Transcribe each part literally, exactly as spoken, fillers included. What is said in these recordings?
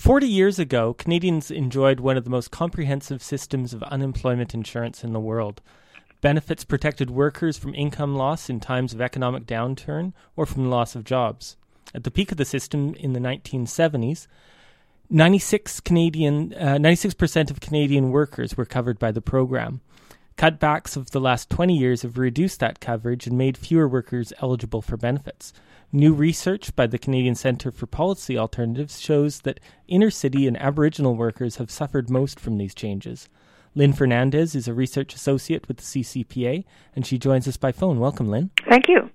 forty years ago, Canadians enjoyed one of the most comprehensive systems of unemployment insurance in the world. Benefits protected workers from income loss in times of economic downturn or from the loss of jobs. At the peak of the system in the nineteen seventies, ninety-six Canadian, uh, ninety-six percent of Canadian workers were covered by the program. Cutbacks of the last twenty years have reduced that coverage and made fewer workers eligible for benefits. New research by the Canadian Centre for Policy Alternatives shows that inner-city and Aboriginal workers have suffered most from these changes. Lynn Fernandez is a research associate with the C C P A, and she joins us by phone. Welcome, Lynn. Thank you.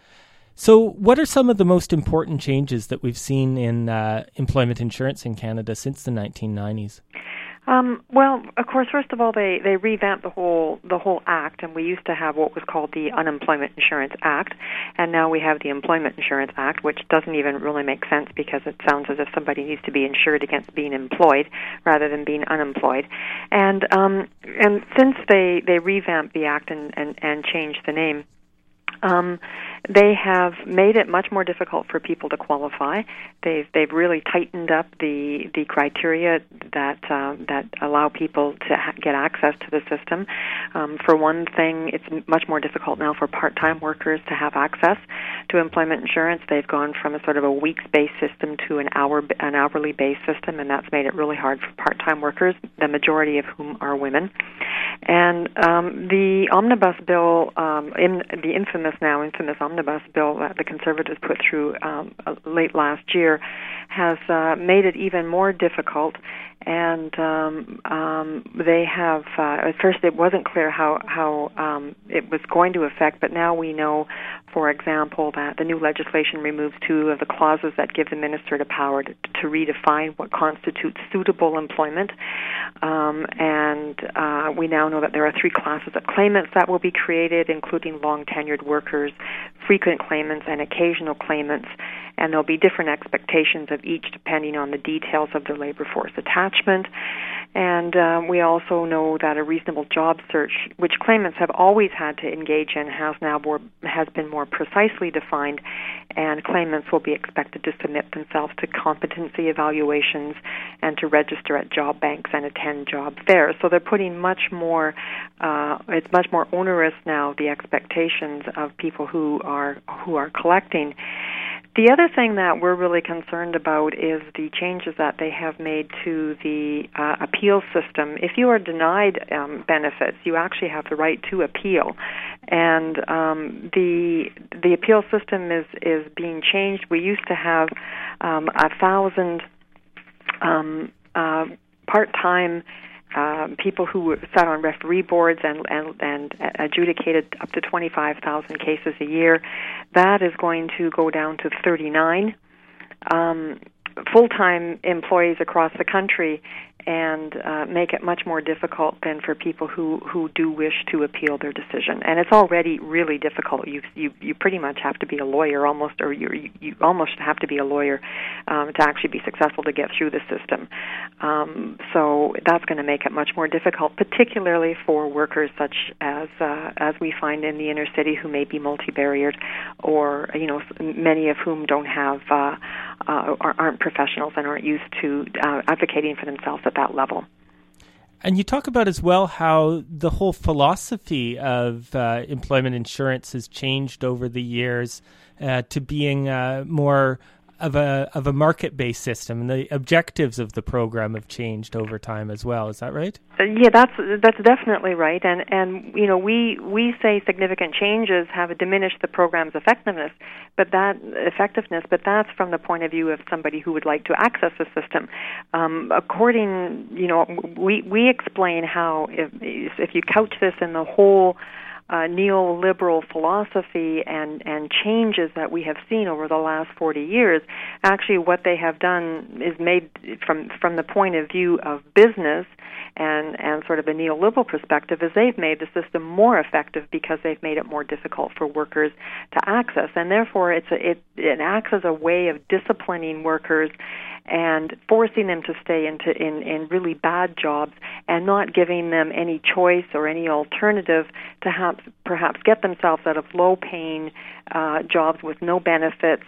So what are some of the most important changes that we've seen in uh, employment insurance in Canada since the nineteen nineties? Um, well, of course, first of all, they, they revamped the whole the whole act, and we used to have what was called the Unemployment Insurance Act, and now we have the Employment Insurance Act, which doesn't even really make sense because it sounds as if somebody needs to be insured against being employed rather than being unemployed. And um, and since they, they revamped the act and, and, and changed the name, Um, they have made it much more difficult for people to qualify. They've they've really tightened up the the criteria that uh, that allow people to ha- get access to the system. Um, for one thing, it's much more difficult now for part-time workers to have access to employment insurance. They've gone from a sort of a weeks-based system to an hour an hourly-based system, and that's made it really hard for part-time workers, the majority of whom are women. And um, the omnibus bill, um, in the infamous now infamous omnibus bill that the Conservatives put through um, late last year, has uh, made it even more difficult. And um, um, they have, uh, at first it wasn't clear how, how um, it was going to affect, but now we know, for example, that the new legislation removes two of the clauses that give the minister the power to, to redefine what constitutes suitable employment. Um, and uh, we now know that there are three classes of claimants that will be created, including long-tenured workers, frequent claimants, and occasional claimants. And there'll be different expectations of each depending on the details of their labor force attachment. And uh, we also know that a reasonable job search, which claimants have always had to engage in, has now more, has been more precisely defined, and claimants will be expected to submit themselves to competency evaluations and to register at job banks and attend job fairs. So they're putting much more, uh, it's much more onerous now, the expectations of people who are who are collecting. The other thing that we're really concerned about is the changes that they have made to the uh, appeal system. If you are denied um, benefits, you actually have the right to appeal, and um, the the appeal system is is being changed. We used to have um, a thousand um, uh, part-time Uh, people who sat on referee boards and, and, and adjudicated up to twenty-five thousand cases a year. That is going to go down to thirty-nine um, full-time employees across the country, and uh, make it much more difficult than for people who, who do wish to appeal their decision. And it's already really difficult. You you you pretty much have to be a lawyer almost, or you you almost have to be a lawyer um, to actually be successful to get through the system. Um, so that's going to make it much more difficult, particularly for workers such as uh, as we find in the inner city who may be multi-barriered, or you know many of whom don't have uh, uh, aren't professionals and aren't used to uh, advocating for themselves at that level. And you talk about as well how the whole philosophy of uh, employment insurance has changed over the years uh, to being uh, more of a of a market-based system, and the objectives of the program have changed over time as well. Is that right? Uh, yeah, that's that's definitely right. And and you know we we say significant changes have diminished the program's effectiveness, but that effectiveness, but that's from the point of view of somebody who would like to access the system. Um, according, you know, we we explain how if if you couch this in the whole Uh, neoliberal philosophy and, and changes that we have seen over the last forty years, actually what they have done is made, from from the point of view of business and, and sort of a neoliberal perspective, is they've made the system more effective because they've made it more difficult for workers to access. And therefore it's a, it, it acts as a way of disciplining workers and forcing them to stay into in, in really bad jobs and not giving them any choice or any alternative to have, perhaps get themselves out of low-paying uh, jobs with no benefits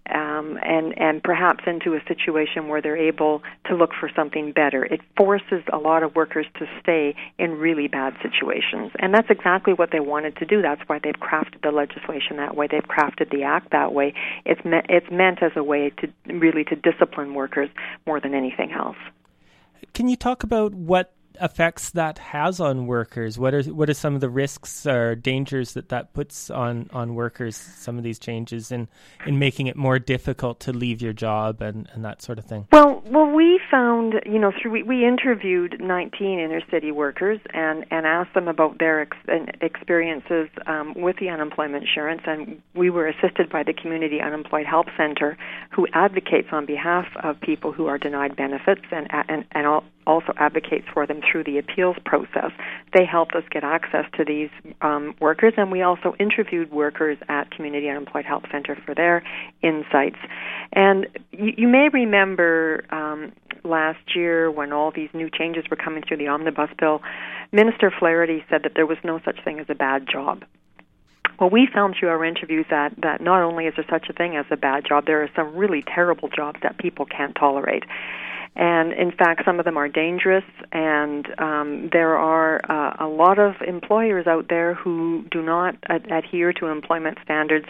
um, and and perhaps into a situation where they're able to look for something better. It forces a lot of workers to stay in really bad situations, and that's exactly what they wanted to do. That's why they've crafted the legislation that way. They've crafted the act that way. It's me- it's meant as a way to really to discipline workers more than anything else. Can you talk about what effects that has on workers? What are what are some of the risks or dangers that that puts on, on workers, some of these changes in, in making it more difficult to leave your job and, and that sort of thing? Well, well, we found, you know, through we, we interviewed nineteen inner city workers and, and asked them about their ex, experiences um, with the unemployment insurance, and we were assisted by the Community Unemployed Help Center, who advocates on behalf of people who are denied benefits and and, and all, also advocates for them through the appeals process. They helped us get access to these um, workers, and we also interviewed workers at Community Unemployed Help Center for their insights. And you, you may remember um, last year when all these new changes were coming through the omnibus bill, Minister Flaherty said that there was no such thing as a bad job. Well, we found through our interviews that, that not only is there such a thing as a bad job, there are some really terrible jobs that people can't tolerate. And in fact, some of them are dangerous, and um, there are uh, a lot of employers out there who do not ad- adhere to employment standards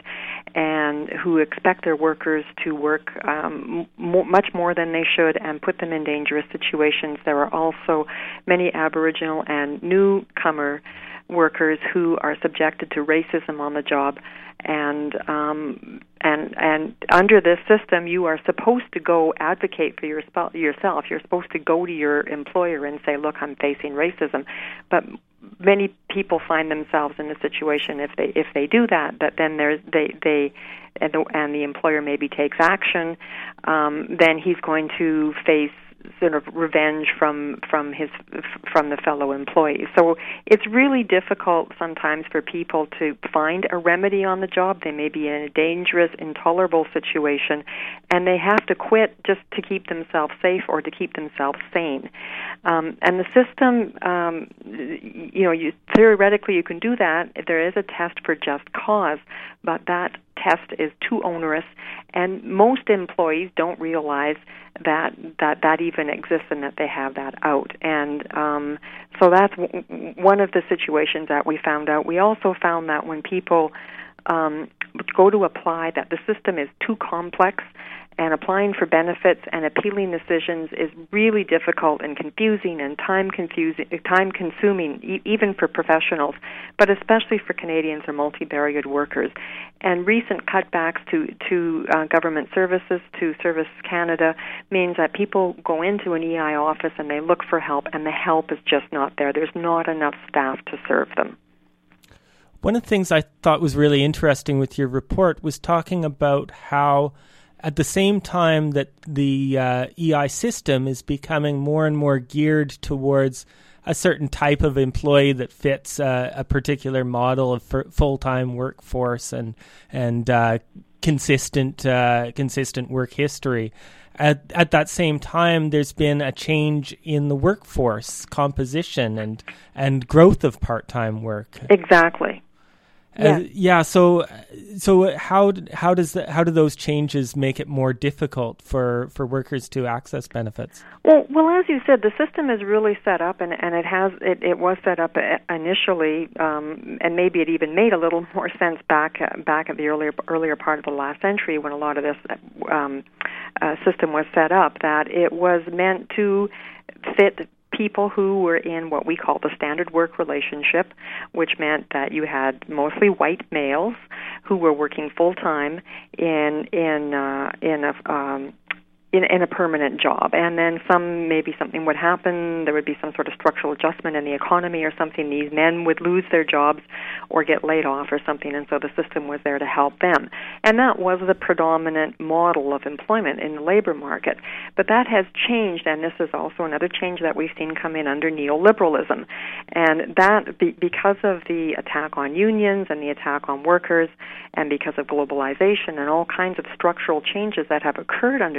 and who expect their workers to work um, m- much more than they should and put them in dangerous situations. There are also many Aboriginal and newcomer workers who are subjected to racism on the job, and um, and and under this system, you are supposed to go advocate for your sp- yourself. You're supposed to go to your employer and say, "Look, I'm facing racism," but many people find themselves in a situation if they if they do that, that then there's they they and the, and the employer maybe takes action, um, then he's going to face sort of revenge from from his from the fellow employees. So it's really difficult sometimes for people to find a remedy on the job. They may be in a dangerous, intolerable situation, and they have to quit just to keep themselves safe or to keep themselves sane. Um, and the system, um, you know, you, theoretically you can do that if there is a test for just cause, but that test is too onerous, and most employees don't realize that that that even exists and that they have that out. And um, so that's w- one of the situations that we found out. We also found that when people um, go to apply, that the system is too complex, and applying for benefits and appealing decisions is really difficult and confusing and time confusing, time consuming, e- even for professionals, but especially for Canadians or multi-barriered workers. And recent cutbacks to to uh, government services, to Service Canada, means that people go into an E I office and they look for help, and the help is just not there. There's not enough staff to serve them. One of the things I thought was really interesting with your report was talking about how at the same time that the uh, E I system is becoming more and more geared towards a certain type of employee that fits uh, a particular model of f- full-time workforce and and uh, consistent uh, consistent work history. At at that same time, there's been a change in the workforce composition and and growth of part-time work. Exactly. Uh, yeah. So, so how how does the, how do those changes make it more difficult for, for workers to access benefits? Well, well, as you said, the system is really set up, and, and it has it, it was set up initially, um, and maybe it even made a little more sense back uh, back at the earlier earlier part of the last century when a lot of this um, uh, system was set up. That it was meant to fit people who were in what we call the standard work relationship, which meant that you had mostly white males who were working full time in in uh, in a um, in, in a permanent job, and then some maybe something would happen. There would be some sort of structural adjustment in the economy or something. These men would lose their jobs or get laid off or something, and so the system was there to help them. And that was the predominant model of employment in the labor market. But that has changed, and this is also another change that we've seen come in under neoliberalism. And that, be, because of the attack on unions and the attack on workers, and because of globalization and all kinds of structural changes that have occurred under neoliberalism,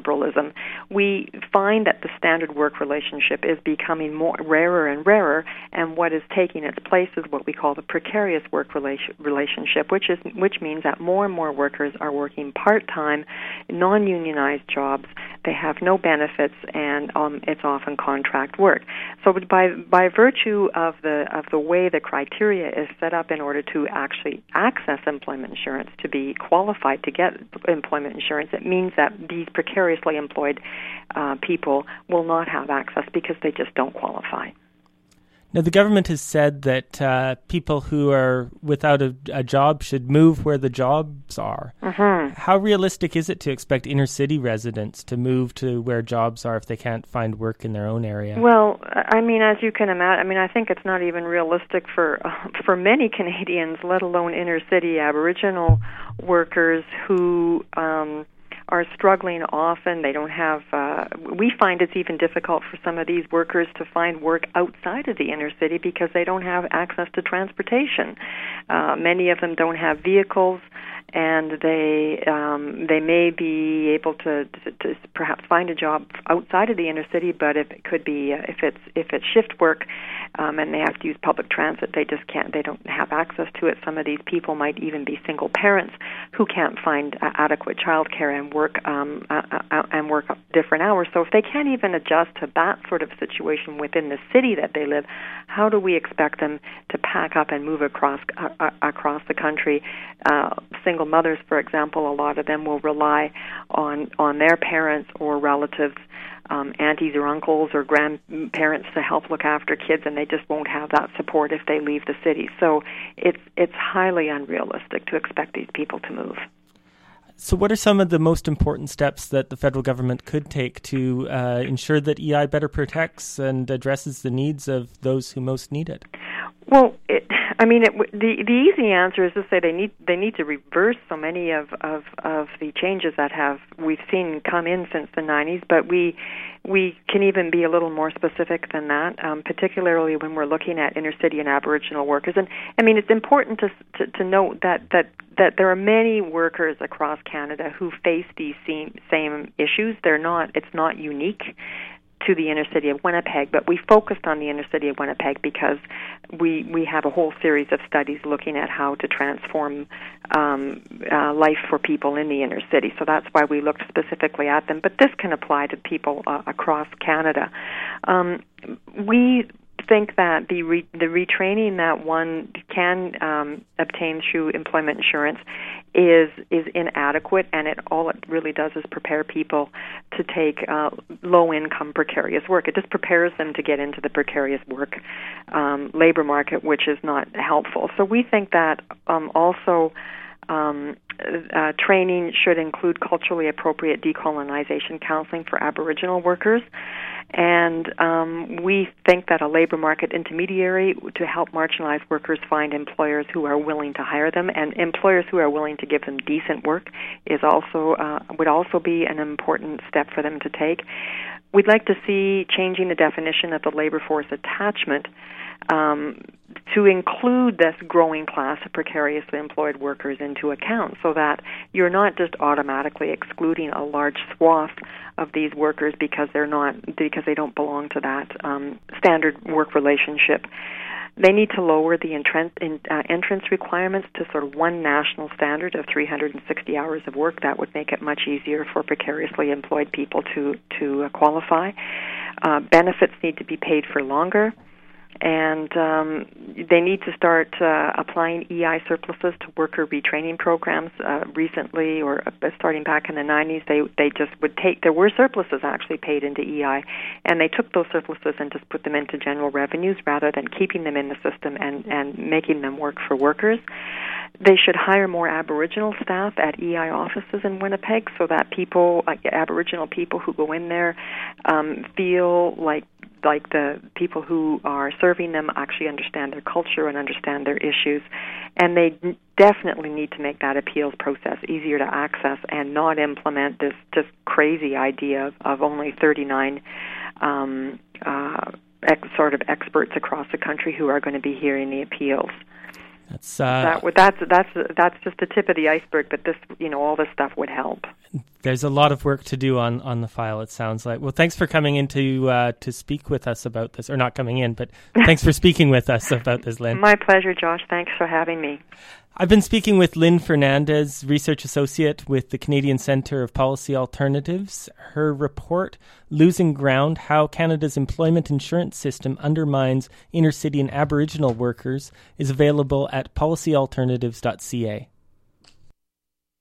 neoliberalism, we find that the standard work relationship is becoming more rarer and rarer, and what is taking its place is what we call the precarious work relation, relationship, which is which means that more and more workers are working part-time, non-unionized jobs. They have no benefits, and um, it's often contract work. So by by virtue of the of the way the criteria is set up in order to actually access employment insurance, to be qualified to get employment insurance, it means that these precariously employed uh, people will not have access because they just don't qualify. Now, the government has said that uh, people who are without a, a job should move where the jobs are. Mm-hmm. How realistic is it to expect inner city residents to move to where jobs are if they can't find work in their own area? Well, I mean, as you can imagine, I mean, I think it's not even realistic for uh, for many Canadians, let alone inner city Aboriginal workers who um, are struggling often. They don't have, uh, we find it's even difficult for some of these workers to find work outside of the inner city because they don't have access to transportation. Uh, many of them don't have vehicles, and they um, they may be able to, to, to perhaps find a job outside of the inner city, but if it could be uh, if it's if it's shift work um, and they have to use public transit, they just can't. They don't have access to it. Some of these people might even be single parents who can't find uh, adequate childcare and work um, uh, uh, and work different hours. So if they can't even adjust to that sort of situation within the city that they live, how do we expect them to pack up and move across uh, uh, across the country? Uh, single mothers, for example, a lot of them will rely on on their parents or relatives, um, aunties or uncles or grandparents to help look after kids, and they just won't have that support if they leave the city. So it's it's highly unrealistic to expect these people to move. So what are some of the most important steps that the federal government could take to uh, ensure that E I better protects and addresses the needs of those who most need it? Well, it, I mean, it, the the easy answer is to say they need they need to reverse so many of, of, of the changes that have we've seen come in since the nineties. But we we can even be a little more specific than that, um, particularly when we're looking at inner city and Aboriginal workers. And I mean, it's important to to, to note that, that that there are many workers across Canada who face these same same issues. They're not. It's not unique to the inner city of Winnipeg, but we focused on the inner city of Winnipeg because we we have a whole series of studies looking at how to transform um, uh, life for people in the inner city. So that's why we looked specifically at them. But this can apply to people uh, across Canada. Um, we think that the re- the retraining that one can um, obtain through employment insurance is is inadequate, and it all it really does is prepare people to take uh, low-income precarious work. It just prepares them to get into the precarious work um, labor market, which is not helpful. So we think that um, also um, uh, training should include culturally appropriate decolonization counseling for Aboriginal workers. And um, we think that a labor market intermediary to help marginalized workers find employers who are willing to hire them, and employers who are willing to give them decent work, is also uh, would also be an important step for them to take. We'd like to see changing the definition of the labor force attachment um, to include this growing class of precariously employed workers into account, so that you're not just automatically excluding a large swath of these workers because they're not because they don't belong to that um, standard work relationship. They need to lower the entrance, in, uh, entrance requirements to sort of one national standard of three hundred sixty hours of work. That would make it much easier for precariously employed people to to uh, qualify. Uh, benefits need to be paid for longer. And um, they need to start uh, applying E I surpluses to worker retraining programs. Uh, recently, or uh, starting back in the nineties, they they just would take. There were surpluses actually paid into E I, and they took those surpluses and just put them into general revenues rather than keeping them in the system and and making them work for workers. They should hire more Aboriginal staff at E I offices in Winnipeg, so that people, like Aboriginal people who go in there, um, feel like like the people who are serving them actually understand their culture and understand their issues. And they definitely need to make that appeals process easier to access and not implement this just crazy idea of, of only thirty-nine um, uh, ex- sort of experts across the country who are going to be hearing the appeals. That's uh, that would that's that's that's just the tip of the iceberg. But this, you know, all this stuff would help. There's a lot of work to do on, on the file, it sounds like. Well, thanks for coming in to uh, to speak with us about this, or not coming in, but thanks for speaking with us about this, Lynn. My pleasure, Josh. Thanks for having me. I've been speaking with Lynn Fernandez, Research Associate with the Canadian Centre of Policy Alternatives. Her report, Losing Ground, How Canada's Employment Insurance System Undermines Inner City and Aboriginal Workers, is available at policy alternatives dot c a.